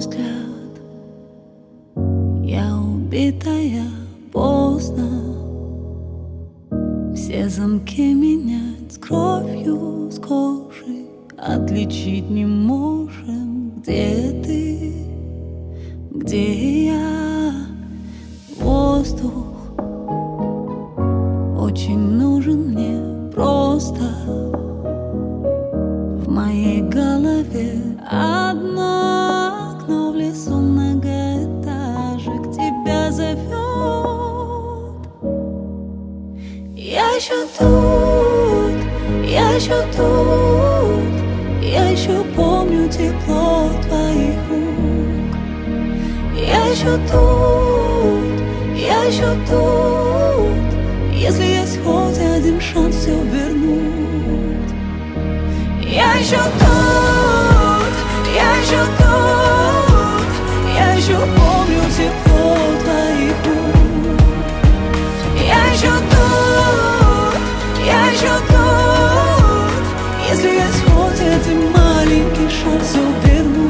взгляд, я убитая поздно. Все замки менять с кровью, с кожей. Отличить не можем, где ты, где я. Воздух очень нужен мне просто. В моей голове одно окно, в лесу многоэтажек тебя зовет. Я еще тут, я еще тут, я еще помню тепло твоих рук. Я еще тут, я еще тут, если есть хоть один шанс все вернуть. Я еще тут, я еще тут, я еще помню тепло твоих рук. Я еще тут, я еще тут, если есть хоть один маленький шанс все вернуть.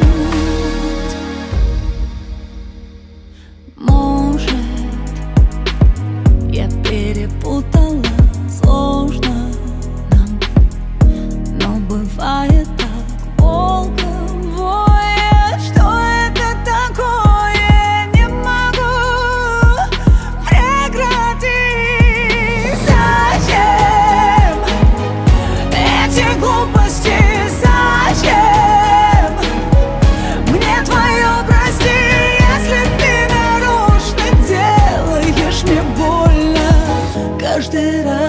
Может, я перепутала, сложно нам, но бывает так. Волком воет, что это такое, не могу прекратить. Зачем эти глупости, зачем мне твое прости, если ты нарочно делаешь мне больно каждый раз.